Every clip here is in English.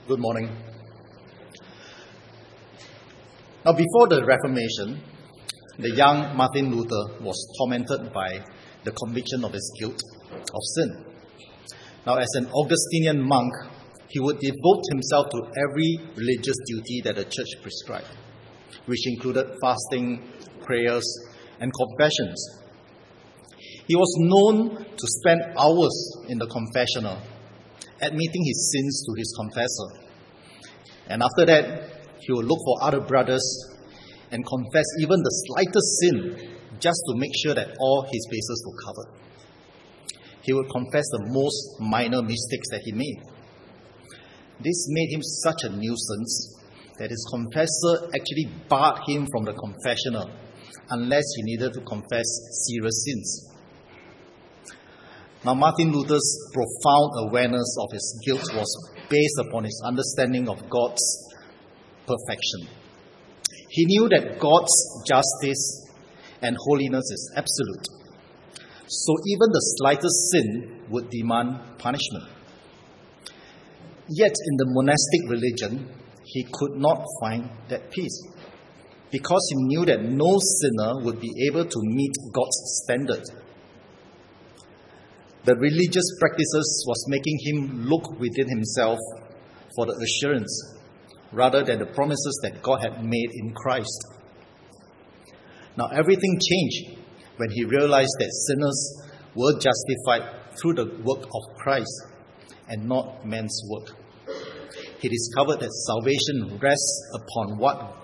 Good morning. Now, before the Reformation, the young Martin Luther was tormented by the conviction of his guilt of sin. Now, as an Augustinian monk, he would devote himself to every religious duty that the church prescribed, which included fasting, prayers, and confessions. He was known to spend hours in the confessional, admitting his sins to his confessor. And after that, he would look for other brothers and confess even the slightest sin just to make sure that all his bases were covered. He would confess the most minor mistakes that he made. This made him such a nuisance that his confessor actually barred him from the confessional unless he needed to confess serious sins. Now, Martin Luther's profound awareness of his guilt was based upon his understanding of God's perfection. He knew that God's justice and holiness is absolute. So even the slightest sin would demand punishment. Yet in the monastic religion, he could not find that peace because he knew that no sinner would be able to meet God's standard. The religious practices was making him look within himself for the assurance rather than the promises that God had made in Christ. Now everything changed when he realized that sinners were justified through the work of Christ and not man's work. He discovered that salvation rests upon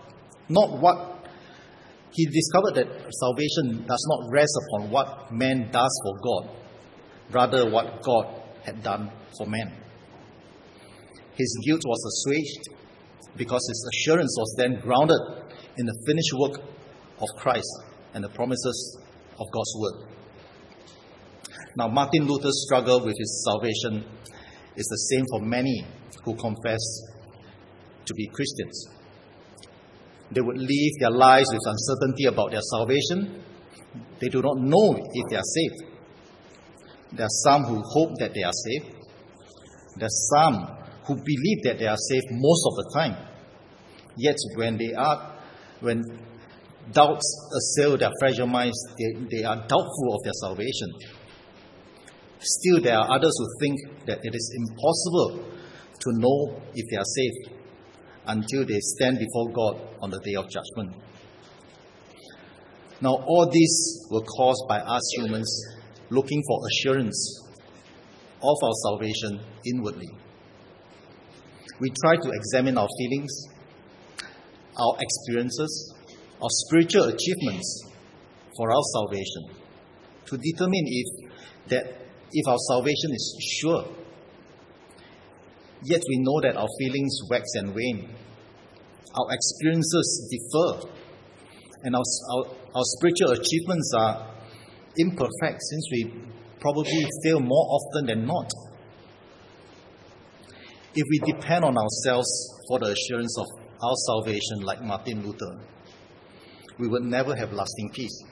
he discovered that salvation does not rest upon what man does for God, rather what God had done for man. His guilt was assuaged because his assurance was then grounded in the finished work of Christ and the promises of God's word. Now, Martin Luther's struggle with his salvation is the same for many who confess to be Christians. They would live their lives with uncertainty about their salvation. They do not know if they are saved. There are some who hope that they are saved. There are some who believe that they are saved most of the time. Yet when doubts assail their fragile minds, they are doubtful of their salvation. Still, there are others who think that it is impossible to know if they are saved until they stand before God on the day of judgment. Now, all these were caused by us humans looking for assurance of our salvation inwardly. We try to examine our feelings, our experiences, our spiritual achievements for our salvation to determine if our salvation is sure. Yet we know that our feelings wax and wane. Our experiences differ. And our spiritual achievements are imperfect since we probably fail more often than not. If we depend on ourselves for the assurance of our salvation like Martin Luther, we would never have lasting peace.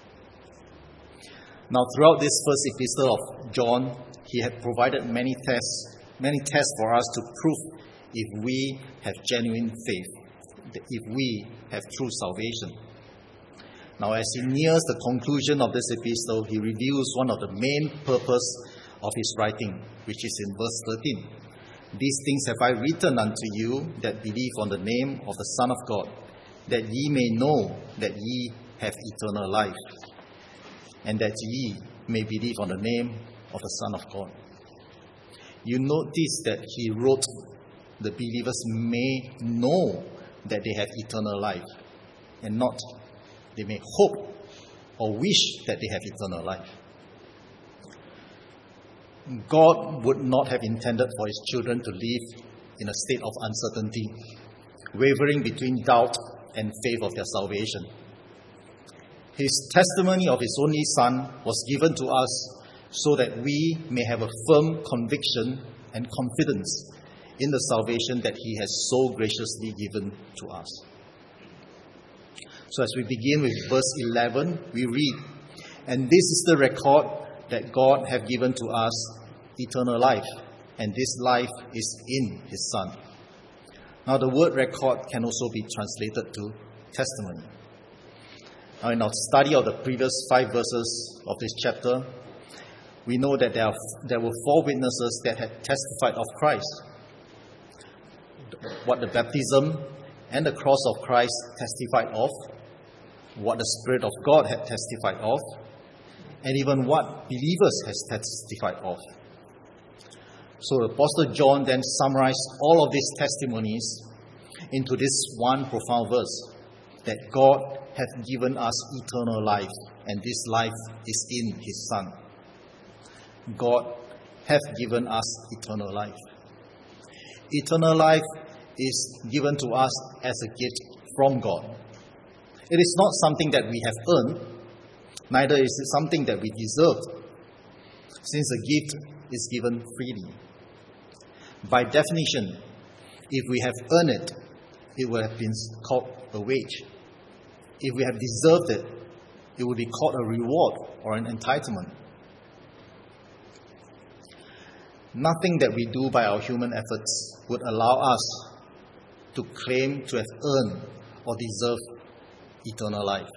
Now, throughout this first epistle of John, he had provided many tests for us to prove if we have genuine faith, if we have true salvation. Now, as he nears the conclusion of this epistle, he reveals one of the main purpose of his writing, which is in verse 13. These things have I written unto you that believe on the name of the Son of God, that ye may know that ye have eternal life, and that ye may believe on the name of the Son of God. You notice that he wrote, the believers may know that they have eternal life, and not they may hope or wish that they have eternal life. God would not have intended for his children to live in a state of uncertainty, wavering between doubt and faith of their salvation. His testimony of his only Son was given to us so that we may have a firm conviction and confidence in the salvation that he has so graciously given to us. So as we begin with verse 11, we read, "And this is the record that God hath given to us, eternal life, and this life is in his Son. Now, the word record can also be translated to testimony. Now, in our study of the previous 5 verses of this chapter, we know that there were 4 witnesses that had testified of Christ. What the baptism and the cross of Christ testified of, what the Spirit of God had testified of, and even what believers has testified of. So the Apostle John then summarized all of these testimonies into this one profound verse, that God hath given us eternal life, and this life is in His Son. God hath given us eternal life. Eternal life is given to us as a gift from God. It is not something that we have earned, neither is it something that we deserved, since the gift is given freely. By definition, if we have earned it, it would have been called a wage. If we have deserved it, it would be called a reward or an entitlement. Nothing that we do by our human efforts would allow us to claim to have earned or deserved eternal life.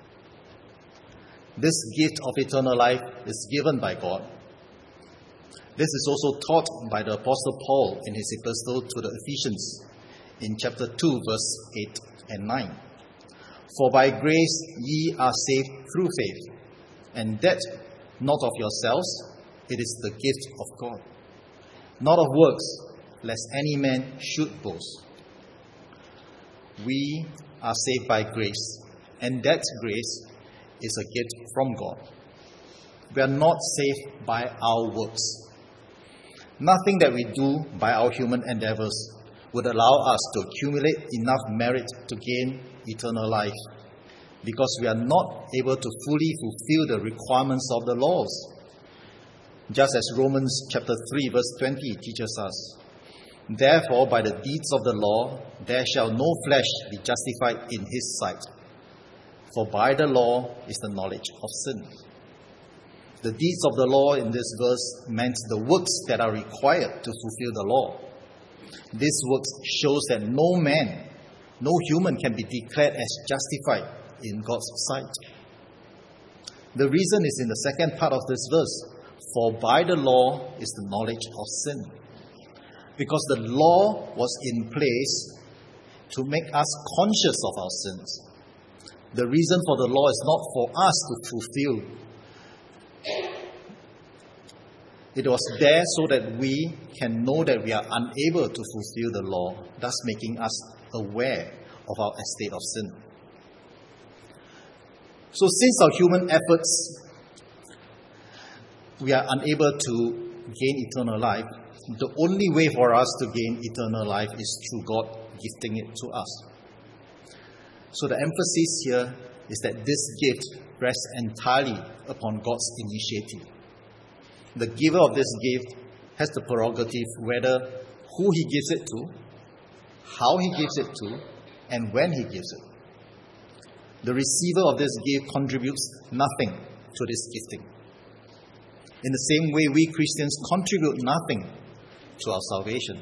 This gift of eternal life is given by God. This is also taught by the Apostle Paul in his epistle to the Ephesians in chapter 2, verse 8 and 9. For by grace ye are saved through faith, and that not of yourselves, it is the gift of God. Not of works, lest any man should boast. We are saved by grace, and that grace is a gift from God. We are not saved by our works. Nothing that we do by our human endeavors would allow us to accumulate enough merit to gain eternal life, because we are not able to fully fulfill the requirements of the laws. Just as Romans chapter 3 verse 20 teaches us, therefore by the deeds of the law there shall no flesh be justified in his sight, for by the law is the knowledge of sin. The deeds of the law in this verse meant the works that are required to fulfill the law. This works shows that no man, no human can be declared as justified in God's sight. The reason is in the second part of this verse, for by the law is the knowledge of sin. Because the law was in place to make us conscious of our sins. The reason for the law is not for us to fulfill. It was there so that we can know that we are unable to fulfill the law, thus making us aware of our estate of sin. So since our human efforts, we are unable to gain eternal life, the only way for us to gain eternal life is through God gifting it to us. So the emphasis here is that this gift rests entirely upon God's initiative. The giver of this gift has the prerogative whether who he gives it to, how he gives it to, and when he gives it. The receiver of this gift contributes nothing to this gifting. In the same way, we Christians contribute nothing to our salvation.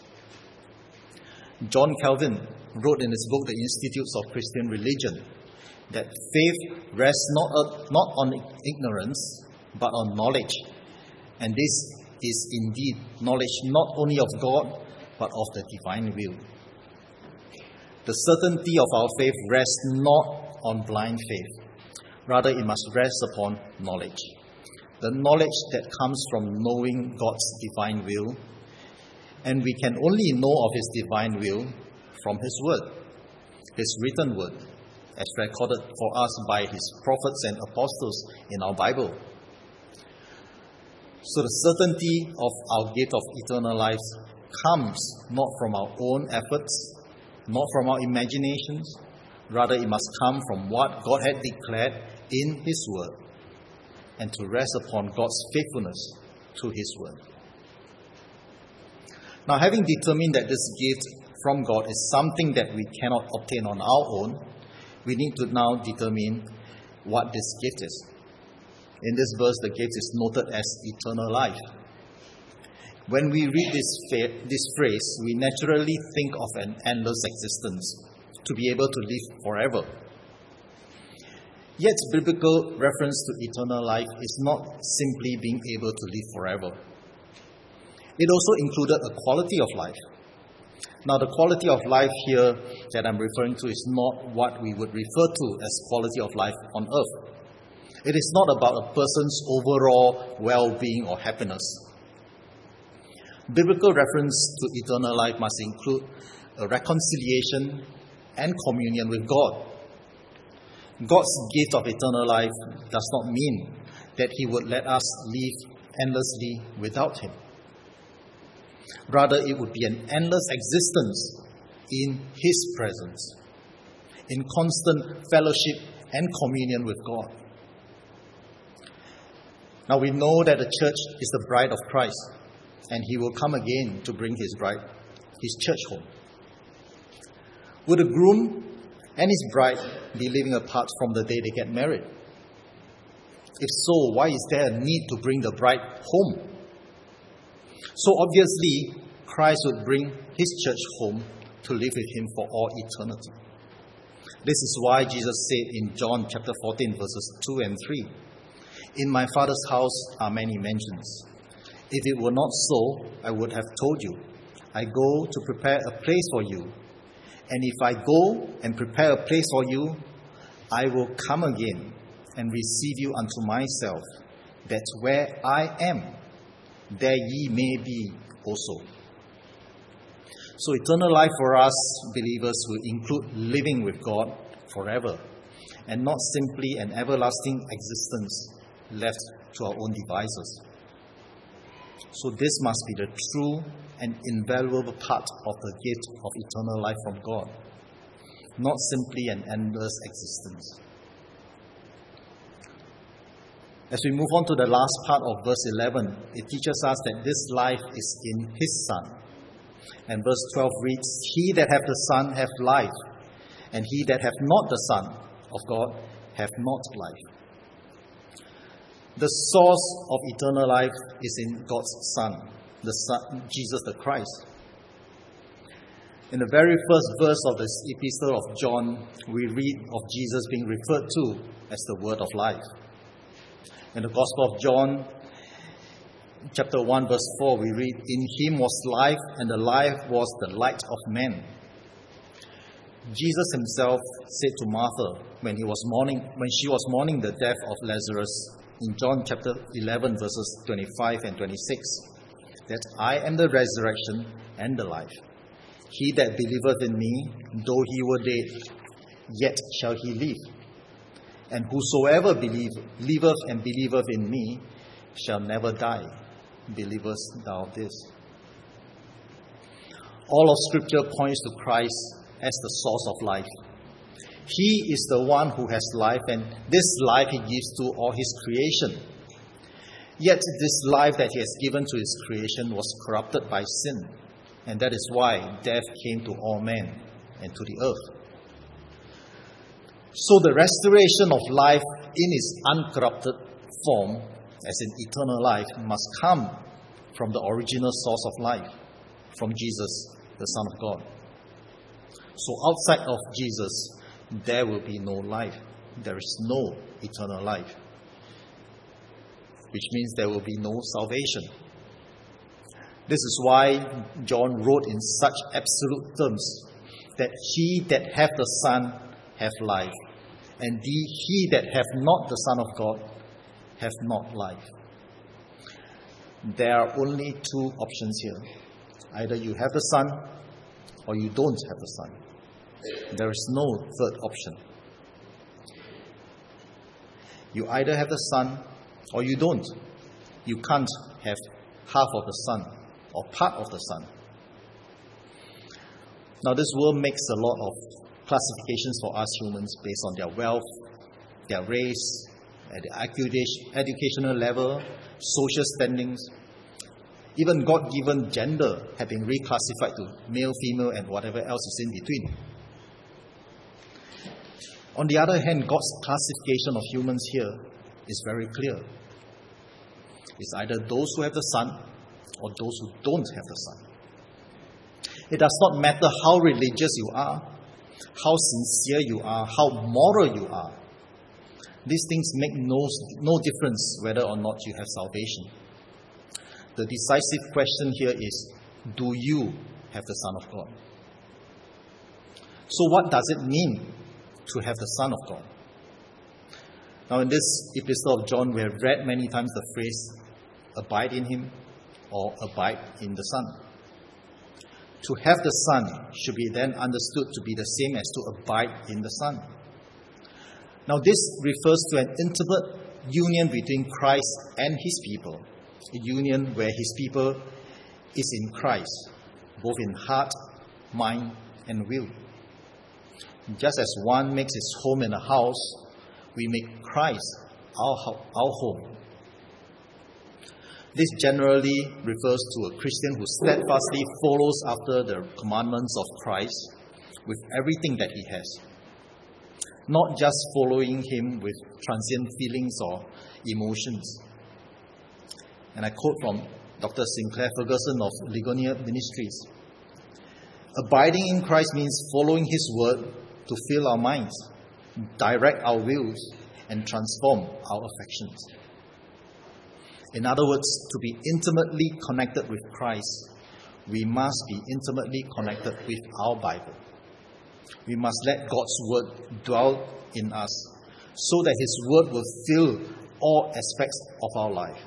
John Calvin wrote in his book, The Institutes of Christian Religion, that faith rests not on ignorance, but on knowledge. And this is indeed knowledge not only of God, but of the divine will. The certainty of our faith rests not on blind faith. Rather, it must rest upon knowledge. The knowledge that comes from knowing God's divine will. And we can only know of His divine will from His word, His written word, as recorded for us by His prophets and apostles in our Bible. So the certainty of our gift of eternal life comes not from our own efforts, not from our imaginations. Rather, it must come from what God had declared in His word, and to rest upon God's faithfulness to His word. Now, having determined that this gift from God is something that we cannot obtain on our own, we need to now determine what this gift is. In this verse, the gift is noted as eternal life. When we read this phrase, we naturally think of an endless existence, to be able to live forever. Yet, biblical reference to eternal life is not simply being able to live forever. It also included a quality of life. Now, the quality of life here that I'm referring to is not what we would refer to as quality of life on earth. It is not about a person's overall well-being or happiness. Biblical reference to eternal life must include a reconciliation and communion with God. God's gift of eternal life does not mean that He would let us live endlessly without Him. Rather, it would be an endless existence in His presence, in constant fellowship and communion with God. Now we know that the church is the bride of Christ, and He will come again to bring His bride, His church, home. Will the groom and his bride be living apart from the day they get married? If so, why is there a need to bring the bride home? So obviously, Christ would bring His church home to live with Him for all eternity. This is why Jesus said in John chapter 14, verses 2 and 3, "In my Father's house are many mansions. If it were not so, I would have told you, I go to prepare a place for you. And if I go and prepare a place for you, I will come again and receive you unto myself, that where I am, there ye may be also." So eternal life for us believers will include living with God forever, and not simply an everlasting existence left to our own devices. So this must be the true and invaluable part of the gift of eternal life from God, not simply an endless existence. As we move on to the last part of verse 11, it teaches us that this life is in His Son. And verse 12 reads, "He that hath the Son hath life, and he that hath not the Son of God hath not life." The source of eternal life is in God's Son, the Son, Jesus the Christ. In the very first verse of this epistle of John, we read of Jesus being referred to as the Word of Life. In the Gospel of John, chapter 1, verse 4, we read, "In Him was life, and the life was the light of men." Jesus Himself said to Martha when she was mourning the death of Lazarus, in John chapter 11, verses 25 and 26, that "I am the resurrection and the life. He that believeth in me, though he were dead, yet shall he live. And whosoever liveth and believeth in me shall never die. Believest thou this?" All of Scripture points to Christ as the source of life. He is the one who has life, and this life He gives to all His creation. Yet this life that He has given to His creation was corrupted by sin, and that is why death came to all men and to the earth. So the restoration of life in its uncorrupted form, as in eternal life, must come from the original source of life, from Jesus, the Son of God. So outside of Jesus, there will be no life. There is no eternal life, which means there will be no salvation. This is why John wrote in such absolute terms that "He that hath the Son hath life, and he that hath not the Son of God hath not life." There are only two options here. Either you have the Son, or you don't have the Son. There is no third option. You either have the Son, or you don't. You can't have half of the Son, or part of the Son. Now, this world makes a lot of classifications for us humans based on their wealth, their race, their educational level, social standings. Even God-given gender have been reclassified to male, female, and whatever else is in between. On the other hand, God's classification of humans here is very clear. It's either those who have the Son or those who don't have the Son. It does not matter how religious you are, how sincere you are, how moral you are. These things make no difference whether or not you have salvation. The decisive question here is, do you have the Son of God? So what does it mean to have the Son of God? Now in this epistle of John, we have read many times the phrase, abide in Him or abide in the Son. To have the Son should be then understood to be the same as to abide in the Son. Now this refers to an intimate union between Christ and His people, a union where His people is in Christ, both in heart, mind, and will. Just as one makes his home in a house, we make Christ our home. This generally refers to a Christian who steadfastly follows after the commandments of Christ with everything that he has, not just following Him with transient feelings or emotions. And I quote from Dr. Sinclair Ferguson of Ligonier Ministries. Abiding in Christ means following His word to fill our minds, direct our wills, and transform our affections. In other words, to be intimately connected with Christ, we must be intimately connected with our Bible. We must let God's word dwell in us so that His word will fill all aspects of our life.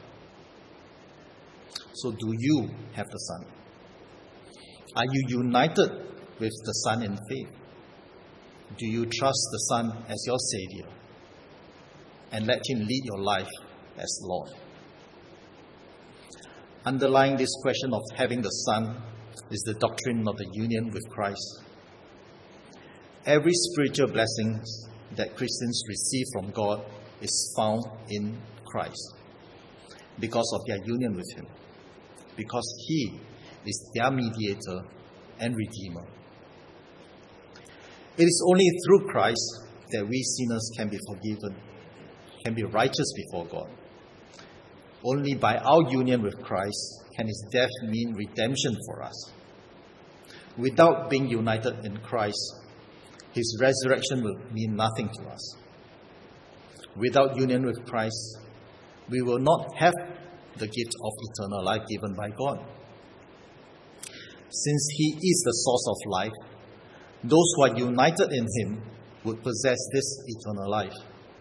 So do you have the Son? Are you united with the Son in faith? Do you trust the Son as your Savior and let Him lead your life as Lord? Underlying this question of having the Son is the doctrine of the union with Christ. Every spiritual blessing that Christians receive from God is found in Christ because of their union with Him, because He is their mediator and Redeemer. It is only through Christ that we sinners can be forgiven, can be righteous before God. Only by our union with Christ can His death mean redemption for us. Without being united in Christ, His resurrection will mean nothing to us. Without union with Christ, we will not have the gift of eternal life given by God. Since He is the source of life, those who are united in Him would possess this eternal life.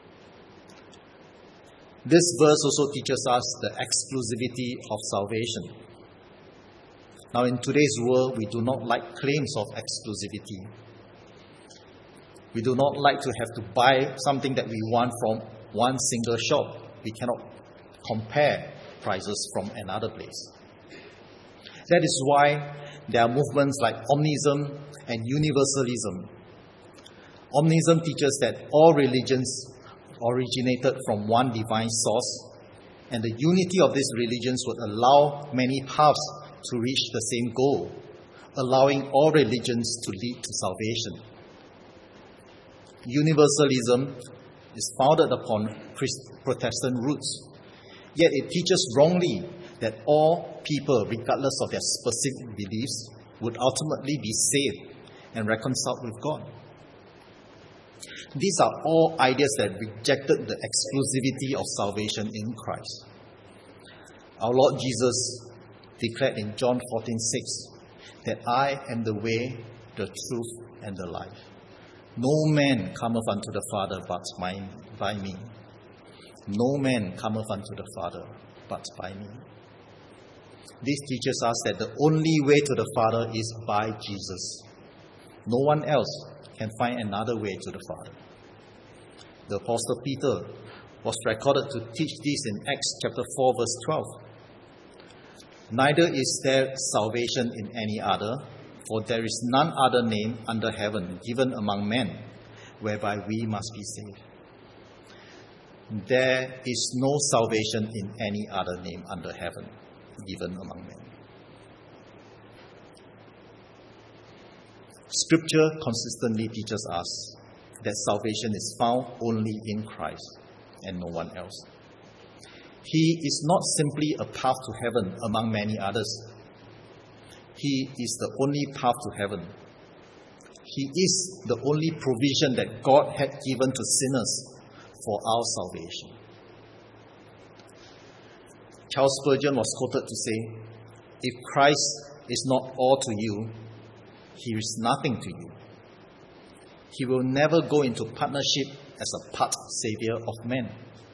This verse also teaches us the exclusivity of salvation. Now, in today's world, we do not like claims of exclusivity. We do not like to have to buy something that we want from one single shop. We cannot compare prices from another place. That is why there are movements like Omnism and Universalism. Omnism teaches that all religions originated from one divine source, and the unity of these religions would allow many paths to reach the same goal, allowing all religions to lead to salvation. Universalism is founded upon Protestant roots, yet it teaches wrongly that all people, regardless of their specific beliefs, would ultimately be saved and reconciled with God. These are all ideas that rejected the exclusivity of salvation in Christ. Our Lord Jesus declared in John 14:6 that I am the way, the truth, and the life. No man cometh unto the Father but by me. No man cometh unto the Father but by me. This teaches us that the only way to the Father is by Jesus. No one else can find another way to the Father. The Apostle Peter was recorded to teach this in Acts chapter 4 verse 12. Neither is there salvation in any other, for there is none other name under heaven given among men whereby we must be saved. There is no salvation in any other name under heaven given among men. Scripture consistently teaches us that salvation is found only in Christ and no one else. He is not simply a path to heaven among many others. He is the only path to heaven. He is the only provision that God had given to sinners for our salvation. Charles Spurgeon was quoted to say, "If Christ is not all to you, he is nothing to you. He will never go into partnership as a part Savior of men."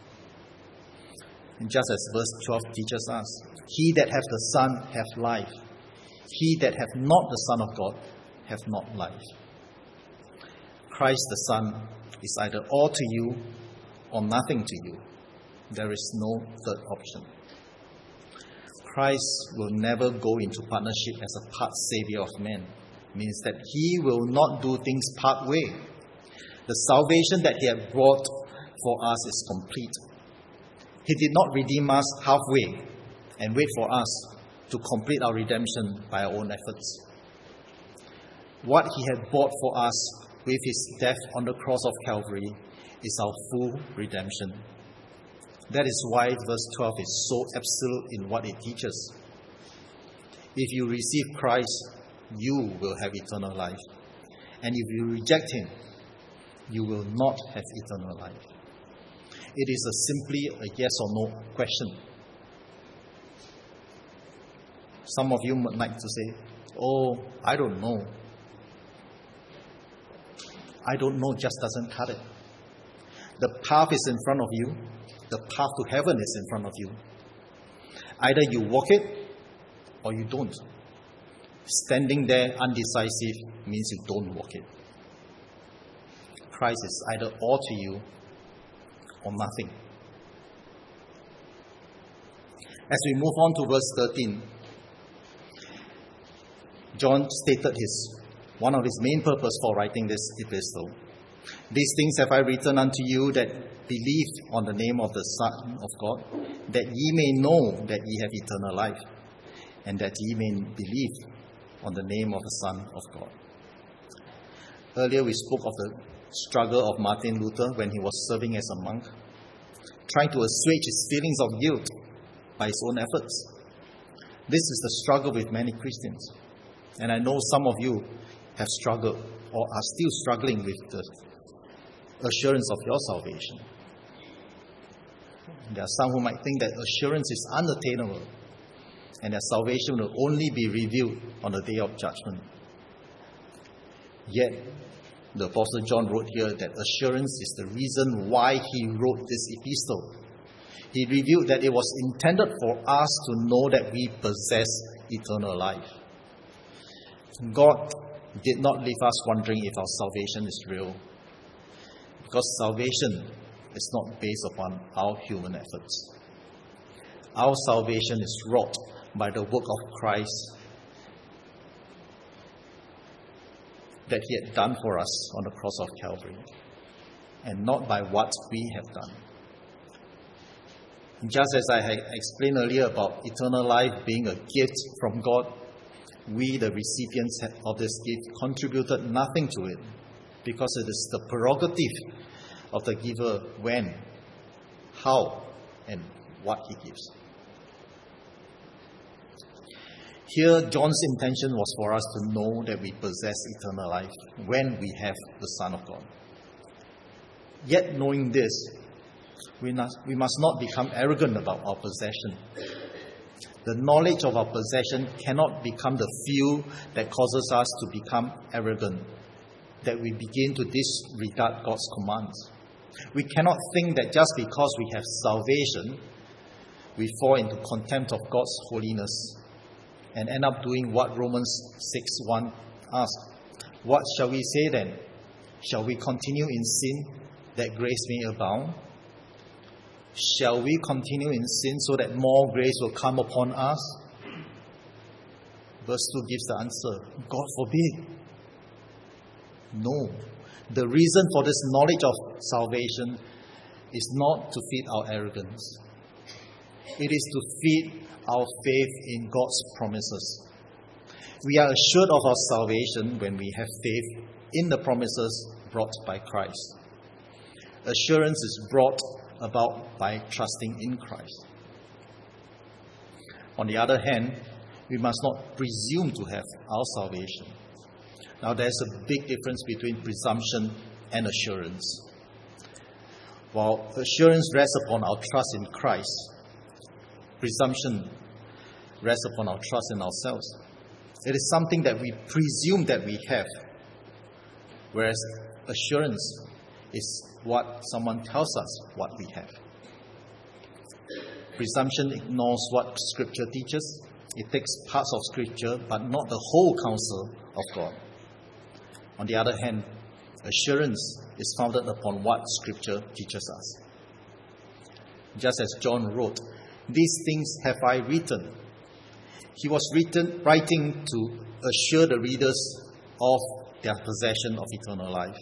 And just as verse 12 teaches us, "He that hath the Son hath life. He that hath not the Son of God hath not life." Christ the Son is either all to you or nothing to you. There is no third option. Christ will never go into partnership as a part Savior of men. Means that he will not do things part way. The salvation that he had brought for us is complete. He did not redeem us halfway and wait for us to complete our redemption by our own efforts. What he had bought for us with his death on the cross of Calvary is our full redemption. That is why verse 12 is so absolute in what it teaches. If you receive Christ, you will have eternal life. And if you reject him, you will not have eternal life. It is simply a yes or no question. Some of you might like to say, "Oh, I don't know." I don't know just doesn't cut it. The path is in front of you. The path to heaven is in front of you. Either you walk it or you don't. Standing there undecisive means you don't walk it. Christ is either all to you or nothing. As we move on to verse 13, John stated one of his main purpose for writing this epistle. "These things have I written unto you that believe on the name of the Son of God, that ye may know that ye have eternal life, and that ye may believe on the name of the Son of God." Earlier we spoke of the struggle of Martin Luther when he was serving as a monk, trying to assuage his feelings of guilt by his own efforts. This is the struggle with many Christians. And I know some of you have struggled or are still struggling with the assurance of your salvation. There are some who might think that assurance is unattainable and that salvation will only be revealed on the day of judgment. Yet, the Apostle John wrote here that assurance is the reason why he wrote this epistle. He revealed that it was intended for us to know that we possess eternal life. God did not leave us wondering if our salvation is real, because salvation is not based upon our human efforts. Our salvation is wrought by the work of Christ that he had done for us on the cross of Calvary, and not by what we have done. Just as I had explained earlier about eternal life being a gift from God, we, the recipients of this gift, contributed nothing to it, because it is the prerogative of the giver when, how, and what he gives. Here, John's intention was for us to know that we possess eternal life when we have the Son of God. Yet, knowing this, we must not become arrogant about our possession. The knowledge of our possession cannot become the fuel that causes us to become arrogant, that we begin to disregard God's commands. We cannot think that just because we have salvation, we fall into contempt of God's holiness and end up doing what Romans 6:1 asks. What shall we say then? Shall we continue in sin that grace may abound? Shall we continue in sin so that more grace will come upon us? Verse 2 gives the answer. God forbid. No. The reason for this knowledge of salvation is not to feed our arrogance. It is to feed our faith in God's promises. We are assured of our salvation when we have faith in the promises brought by Christ. Assurance is brought about by trusting in Christ. On the other hand, we must not presume to have our salvation. Now, there's a big difference between presumption and assurance. While assurance rests upon our trust in Christ, presumption rests upon our trust in ourselves. It is something that we presume that we have, whereas assurance is what someone tells us what we have. Presumption ignores what Scripture teaches. It takes parts of Scripture, but not the whole counsel of God. On the other hand, assurance is founded upon what Scripture teaches us. Just as John wrote, "These things have I written." He was writing to assure the readers of their possession of eternal life.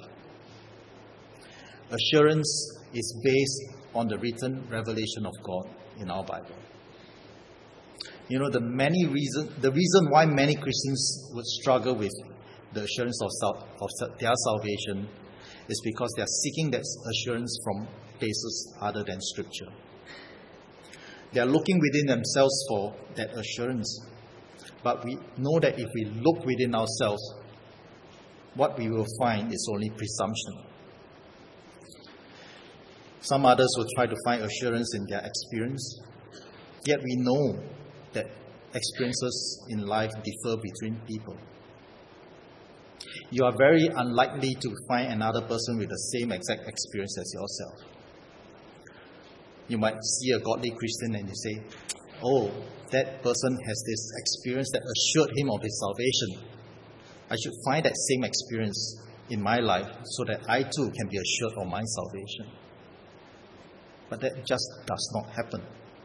Assurance is based on the written revelation of God in our Bible. You know, the reason why many Christians would struggle with the assurance of their salvation is because they are seeking that assurance from places other than Scripture. They are looking within themselves for that assurance. But we know that if we look within ourselves, what we will find is only presumption. Some others will try to find assurance in their experience, yet we know that experiences in life differ between people. You are very unlikely to find another person with the same exact experience as yourself. You might see a godly Christian and you say, "Oh, that person has this experience that assured him of his salvation. I should find that same experience in my life so that I too can be assured of my salvation." But that just does not happen.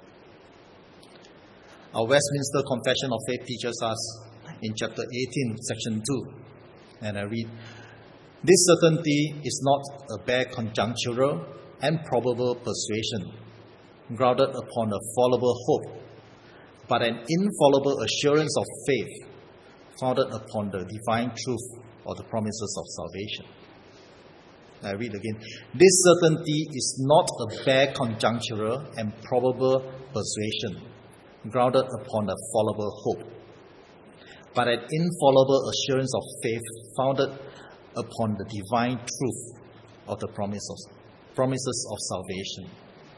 Our Westminster Confession of Faith teaches us in chapter 18, section 2, and I read, "This certainty is not a bare conjunctural and probable persuasion, grounded upon a fallible hope, but an infallible assurance of faith, founded upon the divine truth or the promises of salvation." I read again. "This certainty is not a bare conjunctural and probable persuasion, grounded upon a fallible hope, but an infallible assurance of faith founded upon the divine truth of the promises of salvation."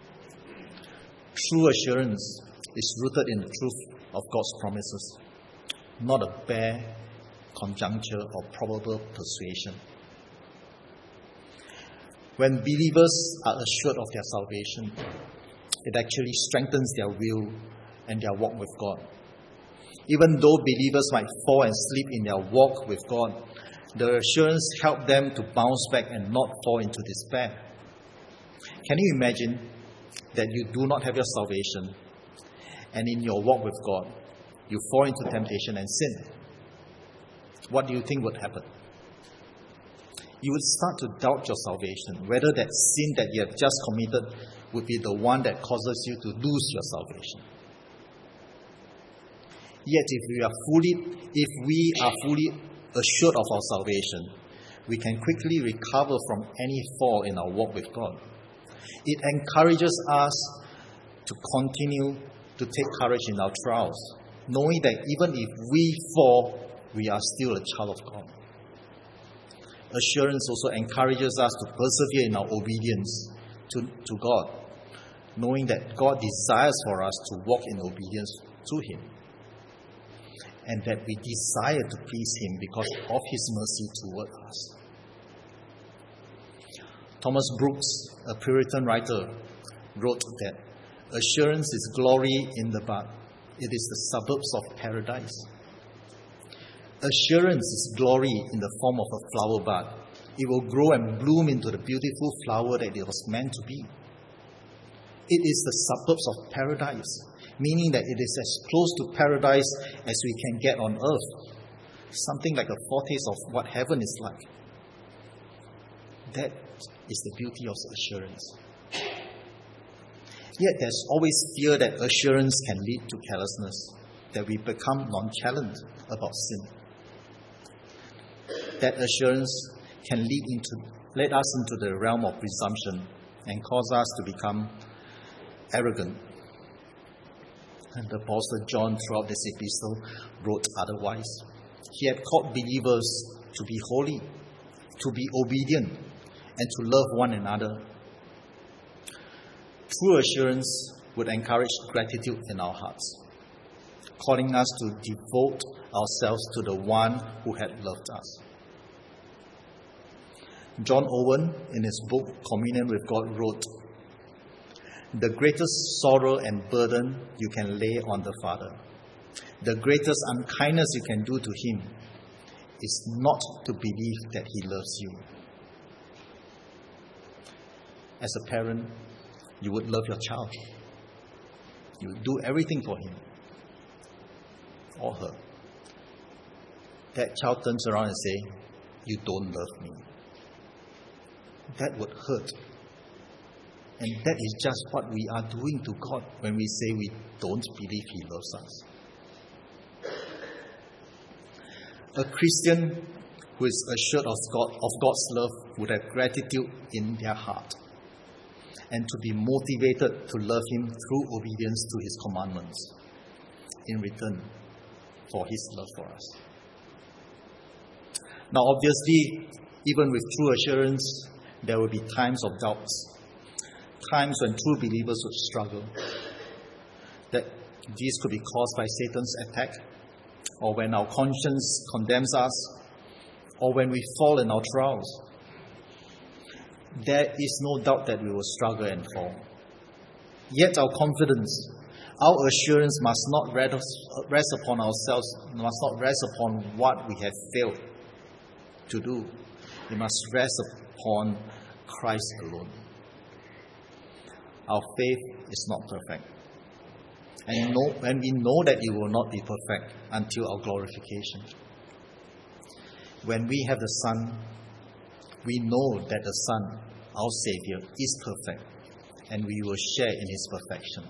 True assurance is rooted in the truth of God's promises, not a bare conjuncture or probable persuasion. When believers are assured of their salvation, it actually strengthens their will and their walk with God. Even though believers might fall and sleep in their walk with God, the assurance helps them to bounce back and not fall into despair. Can you imagine that you do not have your salvation, and in your walk with God, you fall into temptation and sin? What do you think would happen? You would start to doubt your salvation, whether that sin that you have just committed would be the one that causes you to lose your salvation. Yet if we are fully assured of our salvation, we can quickly recover from any fall in our walk with God. It encourages us to continue to take courage in our trials, knowing that even if we fall, we are still a child of God. Assurance also encourages us to persevere in our obedience to God, knowing that God desires for us to walk in obedience to Him, and that we desire to please Him because of His mercy toward us. Thomas Brooks, a Puritan writer, wrote that assurance is glory in the bud. It is the suburbs of paradise. Assurance is glory in the form of a flower bud. It will grow and bloom into the beautiful flower that it was meant to be. It is the suburbs of paradise, meaning that it is as close to paradise as we can get on earth. Something like a foretaste of what heaven is like. That is the beauty of assurance. Yet there's always fear that assurance can lead to carelessness, that we become nonchalant about sin. That assurance can lead us into the realm of presumption and cause us to become arrogant. And the Apostle John, throughout this epistle, wrote otherwise. He had called believers to be holy, to be obedient, and to love one another. True assurance would encourage gratitude in our hearts, calling us to devote ourselves to the one who had loved us. John Owen, in his book Communion with God, wrote, "The greatest sorrow and burden you can lay on the Father, the greatest unkindness you can do to Him, is not to believe that He loves you." As a parent, you would love your child. You would do everything for him or her. That child turns around and says, "You don't love me." That would hurt. And that is just what we are doing to God when we say we don't believe He loves us. A Christian who is assured of God's love would have gratitude in their heart and to be motivated to love Him through obedience to His commandments in return for His love for us. Now, obviously, even with true assurance, there will be times of doubts, times when true believers would struggle. That these could be caused by Satan's attack, or when our conscience condemns us, or when we fall in our trials. There is no doubt that we will struggle and fall. Yet our confidence, our assurance must not rest upon ourselves, must not rest upon what we have failed to do. It must rest upon Christ alone. Our faith is not perfect. And we know that it will not be perfect until our glorification. When we have the Son, we know that the Son, our Savior, is perfect, and we will share in His perfection.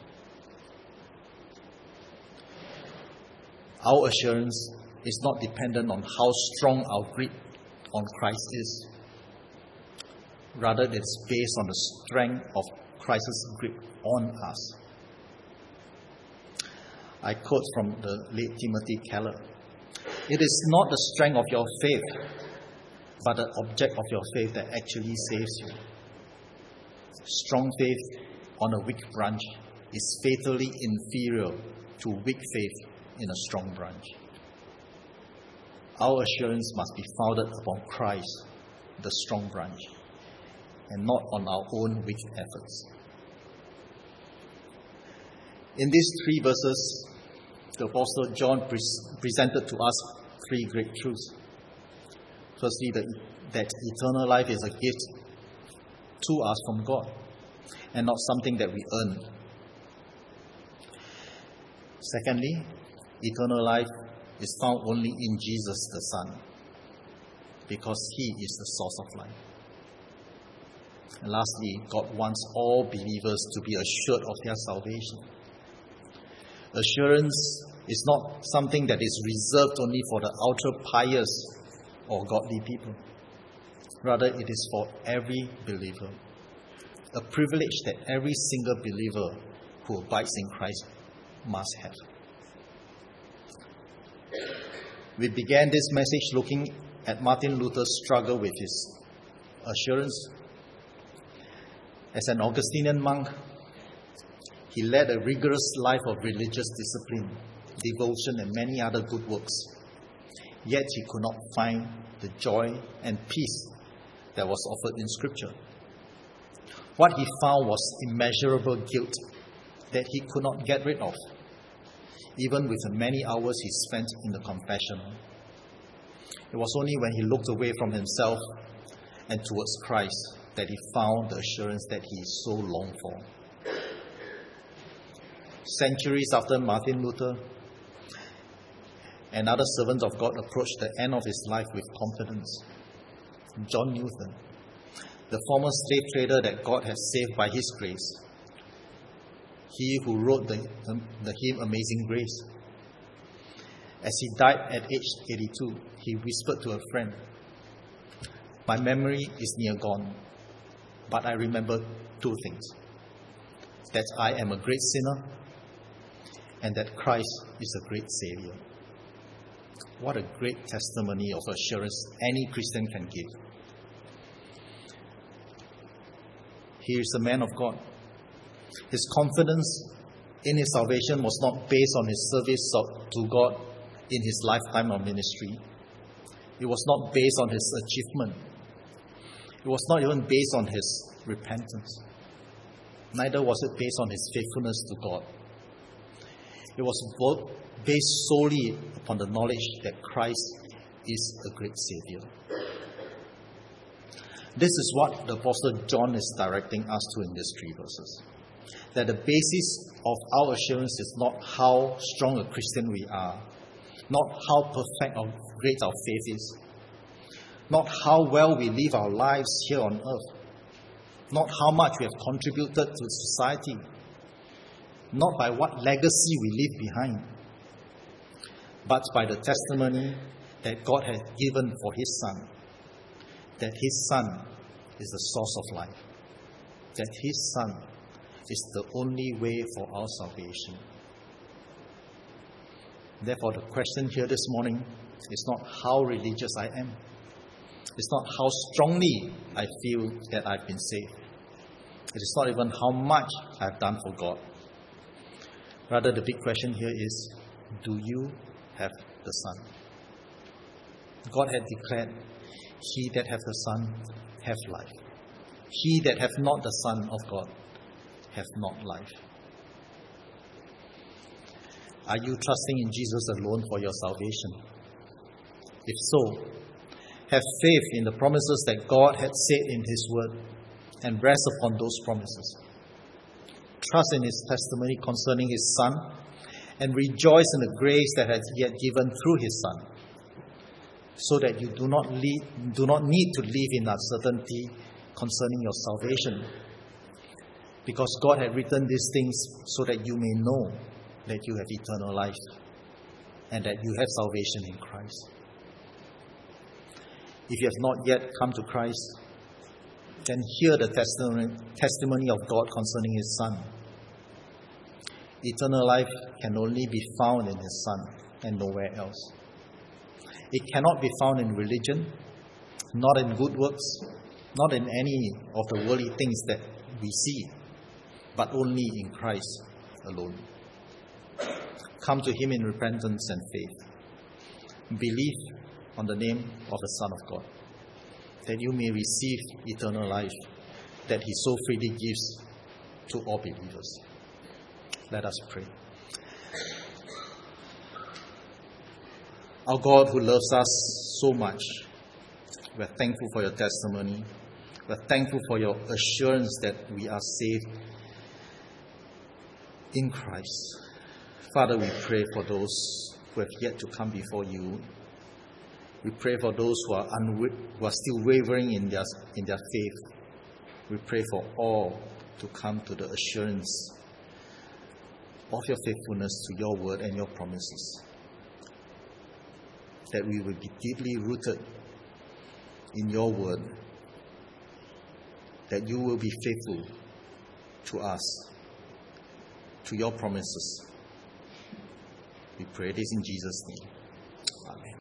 Our assurance is not dependent on how strong our grip on Christ is. Rather, it is based on the strength of Christ's grip on us. I quote from the late Timothy Keller. "It is not the strength of your faith, but the object of your faith that actually saves you. Strong faith on a weak branch is fatally inferior to weak faith in a strong branch." Our assurance must be founded upon Christ, the strong branch, and not on our own weak efforts. In these 3 verses, the Apostle John presented to us 3 great truths. Firstly, that eternal life is a gift to us from God, and not something that we earn. Secondly, eternal life is found only in Jesus the Son, because He is the source of life. And lastly, God wants all believers to be assured of their salvation. Assurance is not something that is reserved only for the ultra-pious or godly people. Rather, it is for every believer. A privilege that every single believer who abides in Christ must have. We began this message looking at Martin Luther's struggle with his assurance. As an Augustinian monk, he led a rigorous life of religious discipline, devotion, and many other good works. Yet he could not find the joy and peace that was offered in Scripture. What he found was immeasurable guilt that he could not get rid of, even with the many hours he spent in the confessional. It was only when he looked away from himself and towards Christ that he found the assurance that he so longed for. Centuries after Martin Luther, another servant of God approached the end of his life with confidence. John Newton, the former slave trader that God had saved by His grace. He who wrote the hymn Amazing Grace. As he died at age 82, he whispered to a friend, "My memory is near gone, but I remember 2 things. That I am a great sinner, and that Christ is a great Savior. What a great testimony of assurance any Christian can give. He is a man of God. His confidence in his salvation was not based on his service to God in his lifetime of ministry. It was not based on his achievement. It was not even based on his repentance. Neither was it based on his faithfulness to God. It was based solely upon the knowledge that Christ is a great Savior. This is what the Apostle John is directing us to in these 3 verses. That the basis of our assurance is not how strong a Christian we are, not how perfect or great our faith is, not how well we live our lives here on earth, not how much we have contributed to society, not by what legacy we leave behind, but by the testimony that God has given for His Son, that His Son is the source of life, that His Son is the only way for our salvation. Therefore, the question here this morning is not how religious I am. It's not how strongly I feel that I've been saved. It is not even how much I've done for God. Rather, the big question here is, do you have the Son? God had declared, he that hath the Son hath life. He that hath not the Son of God hath not life. Are you trusting in Jesus alone for your salvation? If so, have faith in the promises that God had said in His Word and rest upon those promises. Trust in His testimony concerning His Son and rejoice in the grace that He had given through His Son, so that you do not need to live in uncertainty concerning your salvation, because God had written these things so that you may know that you have eternal life and that you have salvation in Christ. If you have not yet come to Christ, then hear the testimony of God concerning His Son. Eternal life can only be found in His Son and nowhere else. It cannot be found in religion, not in good works, not in any of the worldly things that we see, but only in Christ alone. Come to Him in repentance and faith. Believe on the name of the Son of God, that you may receive eternal life that He so freely gives to all believers. Let us pray. Our God who loves us so much, we are thankful for your testimony. We are thankful for your assurance that we are saved in Christ. Father, we pray for those who have yet to come before you. We pray for those who are still wavering in their faith. We pray for all to come to the assurance of your faithfulness to your word and your promises. That we will be deeply rooted in your word. That you will be faithful to us, to your promises. We pray this in Jesus' name. Amen.